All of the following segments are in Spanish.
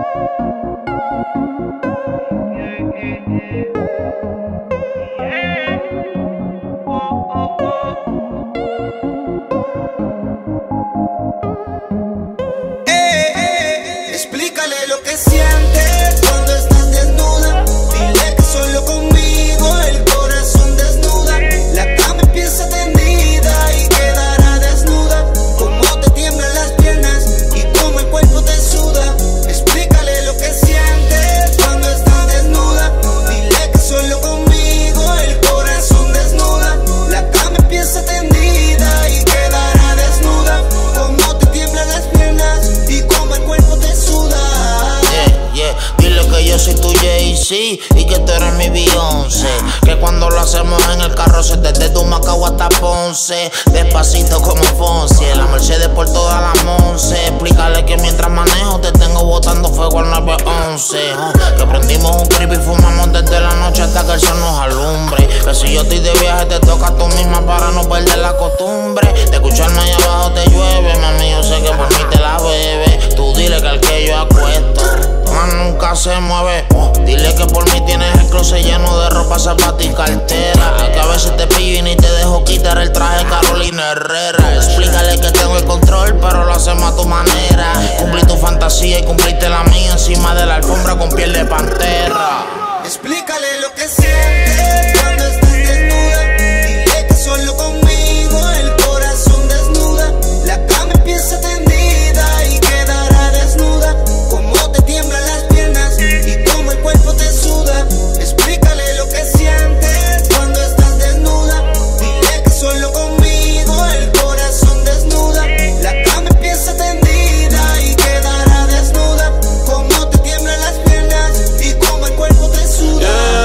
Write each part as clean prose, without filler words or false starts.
Explícale lo que sientes cuando estás desnuda. Dile que solo conmigo el corazón desnuda. La cama empieza tendida y quedará desnuda. Cómo te tiemblan las piernas y cómo el cuerpo te suda. Explícale lo que sientes cuando estás desnuda. Dile que solo conmigo el corazón desnuda. La cama empieza tendida y quedará desnuda. Cómo te tiemblan las piernas y cómo el cuerpo te suda. Dile que yo soy tu Jay-Z y que tú eres mi Beyoncé. Que cuando lo hacemos en el carro se desde tu Macao hasta Ponce. Despacito como Fonse, la Mercedes por toda la Monse. Explícale que mientras manejo te tengo botando fuego al 911. Que prendimos un creep y fumamos desde la noche hasta que el sol nos alumbre. Que si yo estoy de viaje te toca tú misma para no perder la costumbre de escucharme allá abajo te llueve. Mami, yo sé que por mí te la bebe. Tú dile que al que yo acuesto más nunca se mueve. Dile que por mí tienes el closet lleno de ropa, zapatos y cartera. Que a veces te pillo y ni te dejo quitar el traje Carolina Herrera. Explícale que tengo el control, pero lo hacemos a tu manera. Cumplí tu fantasía y cumpliste la mía encima de la alfombra con piel de pantera. Explícale lo que sientes cuando estás desnuda. Dile que solo conmigo el corazón desnuda. La cama empieza tendida y quedará desnuda. Cómo te tiemblan las piernas y cómo el cuerpo te suda. Explícale lo que sientes cuando estás desnuda. Dile que solo conmigo el corazón desnuda. La cama empieza tendida y quedará desnuda. Cómo te tiemblan las piernas y cómo el cuerpo te suda.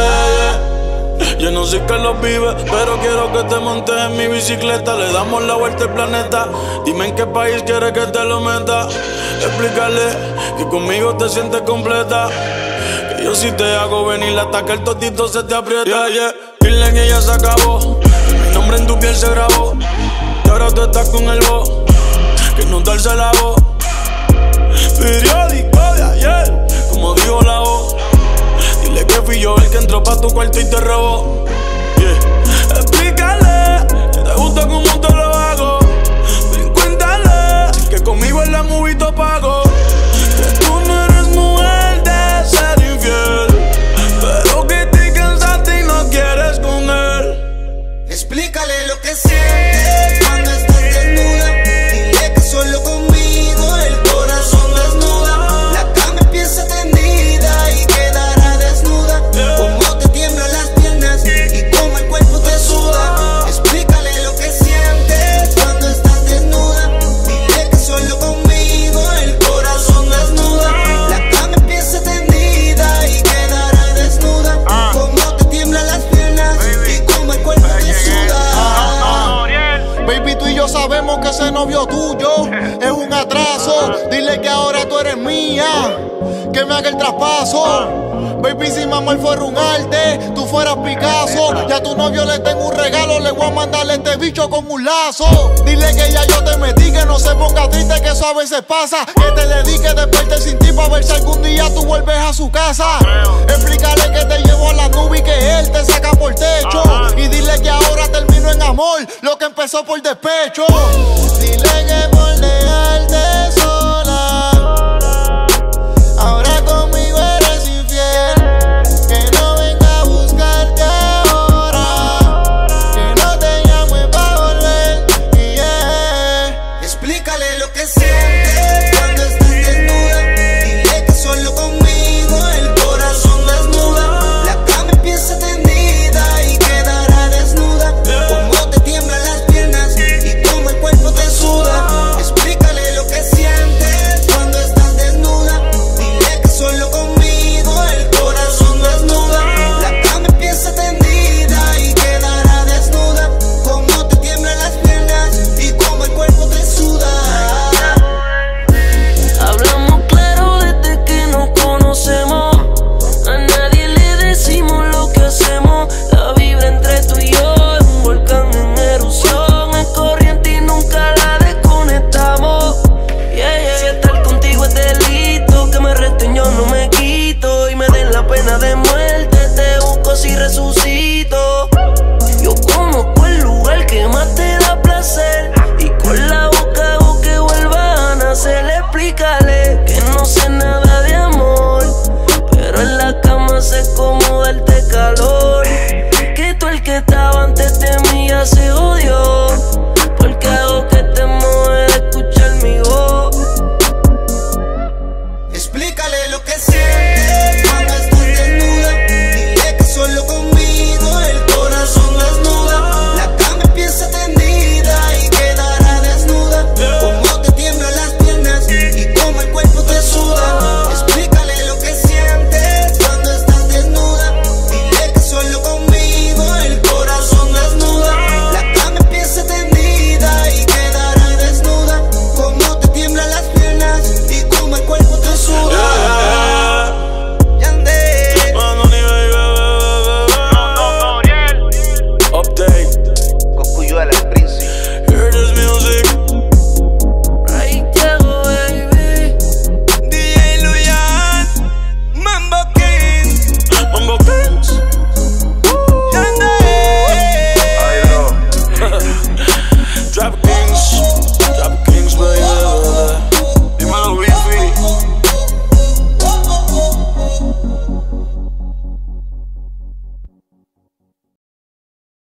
Yo no sé qué lo vive, pero quiero que te montes en mi bicicleta. Le damos la vuelta al planeta. Dime en qué país quieres que te lo meta. Explícale que conmigo te sientes completa. Que yo si te hago venir hasta que el totito se te aprieta. Dile que ya se acabó. Mi nombre en tu piel se grabó. Y ahora tú estás con el voz. Que no darse la voz. Periódico de ayer, como dijo la voz. Dile que fui yo el que entró pa' tu cuarto y te robó. Explícale que te gusta como te lo hago. Cuéntale que conmigo en la movie te pago. Que tú no eres mujer de ser infiel, pero que te cansaste y no quieres con él. Explícale lo que sientes cuando estás desnuda. Dile que solo conmigo el corazón desnuda. La cama empieza tendida y quedará desnuda. Cómo te tiemblan las piernas y cómo el cuerpo te suda. Explícale lo que sientes cuando estás desnuda. Dile que solo conmigo el corazón desnuda. La cama empieza tendida y quedará desnuda. Cómo te tiemblan las piernas y cómo el cuerpo te suda. Baby, tú y yo sabemos que ese novio tuyo es un atraso. Dile que ahora tú eres mía, que me haga el traspaso. Baby, si mi amor fuera un arte, tú fueras Picasso. Ya a tu novio le tengo un regalo, le voy a mandarle este bicho con un lazo. Dile que ya yo te metí, que no se ponga triste, que eso a veces pasa. Que te dedique despertar sin ti pa' ver si algún día tú vuelves a su casa. Explícale que te llevo a la nube y que él te saca por techo. Y dile que ahora termino en amor lo que empezó por despecho. Dile que por dejarte sola, ahora conmigo eres infiel. Que no venga a buscarte ahora, que no te llame pa' volver. Explícale lo que sientes cuando estás desnuda. Dile que solo conmigo el corazón hace horas.